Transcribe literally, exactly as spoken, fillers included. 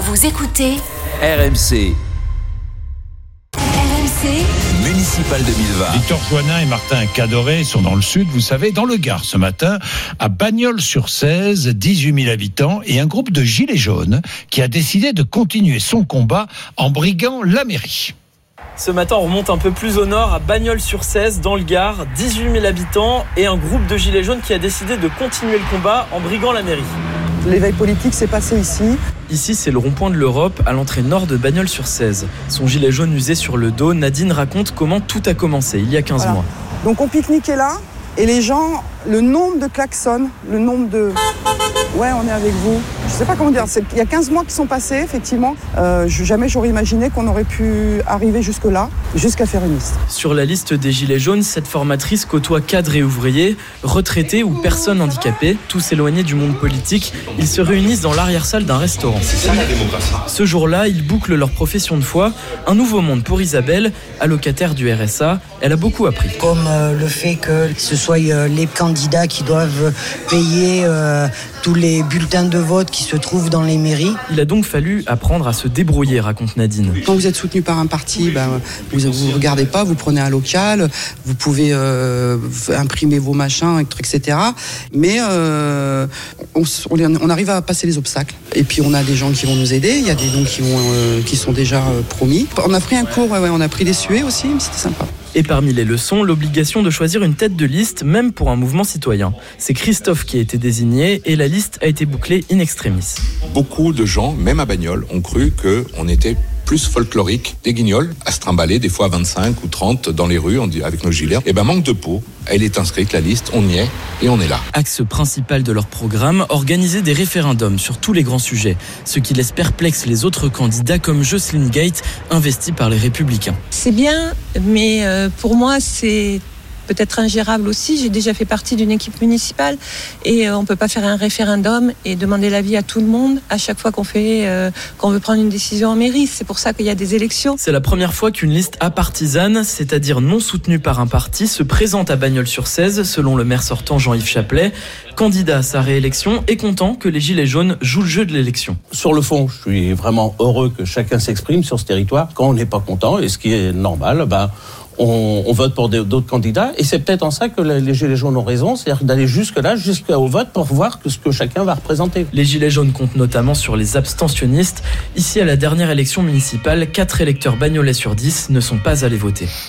Vous écoutez R M C. R M C Municipal deux mille vingt. Victor Joannin et Martin Cadoré sont dans le sud, vous savez, dans le Gard ce matin, à Bagnols-sur-Cèze, dix-huit mille habitants, et un groupe de gilets jaunes qui a décidé de continuer son combat en briguant la mairie. Ce matin, on remonte un peu plus au nord, à Bagnols-sur-Cèze, dans le Gard, dix-huit mille habitants et un groupe de gilets jaunes qui a décidé de continuer le combat en briguant la mairie. L'éveil politique s'est passé ici. Ici, c'est le rond-point de l'Europe, à l'entrée nord de Bagnols-sur-Cèze. Son gilet jaune usé sur le dos, Nadine raconte comment tout a commencé, il y a quinze Voilà. mois. Donc on pique-niquait là, et les gens, le nombre de klaxons, le nombre de... Ouais, on est avec vous. Je sais pas comment dire, c'est... il y a quinze mois qui sont passés, effectivement. Euh, je... Jamais j'aurais imaginé qu'on aurait pu arriver jusque-là, jusqu'à faire une liste. Sur la liste des gilets jaunes, cette formatrice côtoie cadres et ouvriers, retraités ou personnes handicapées, tous éloignés du monde politique. Ils se réunissent dans l'arrière-salle d'un restaurant. C'est ça la démocratie. Ce jour-là, ils bouclent leur profession de foi. Un nouveau monde pour Isabelle, allocataire du R S A. Elle a beaucoup appris. Comme euh, le fait que ce soit euh, les candidats qui doivent payer euh, tous les bulletins de vote qui se trouvent dans les mairies. Il a donc fallu apprendre à se débrouiller, raconte Nadine. Quand vous êtes soutenu par un parti, ben, vous ne regardez pas, vous prenez un local, vous pouvez euh, imprimer vos machins, et cetera. Mais euh, on, on arrive à passer les obstacles. Et puis on a des gens qui vont nous aider, il y a des dons qui, vont, euh, qui sont déjà euh, promis. On a pris un cours, ouais, ouais, on a pris des suées aussi, mais c'était sympa. Et parmi les leçons, l'obligation de choisir une tête de liste, même pour un mouvement citoyen. C'est Christophe qui a été désigné et la liste a été bouclée in extremis. Beaucoup de gens, même à Bagnols, ont cru qu'on était plus folklorique, des guignols, à se trimballer des fois à vingt-cinq ou trente dans les rues on dit, avec nos gilets. Et ben manque de peau, elle est inscrite, la liste, on y est et on est là. Axe principal de leur programme, organiser des référendums sur tous les grands sujets, ce qui laisse perplexe les autres candidats comme Jocelyne Gate, investie par les Républicains. C'est bien, mais euh, pour moi c'est peut-être ingérable aussi. J'ai déjà fait partie d'une équipe municipale et euh, on ne peut pas faire un référendum et demander l'avis à tout le monde à chaque fois qu'on fait, euh, qu'on veut prendre une décision en mairie. C'est pour ça qu'il y a des élections. C'est la première fois qu'une liste apartisane, c'est-à-dire non soutenue par un parti, se présente à Bagnols-sur-Cèze, selon le maire sortant Jean-Yves Chaplet, candidat à sa réélection et content que les Gilets jaunes jouent le jeu de l'élection. Sur le fond, je suis vraiment heureux que chacun s'exprime sur ce territoire. Quand on n'est pas content, et ce qui est normal, ben, On, on vote pour d'autres candidats et c'est peut-être en ça que les Gilets jaunes ont raison, c'est-à-dire d'aller jusque-là, jusqu'au vote pour voir ce que chacun va représenter. Les Gilets jaunes comptent notamment sur les abstentionnistes. Ici, à la dernière élection municipale, quatre électeurs bagnolais sur dix ne sont pas allés voter.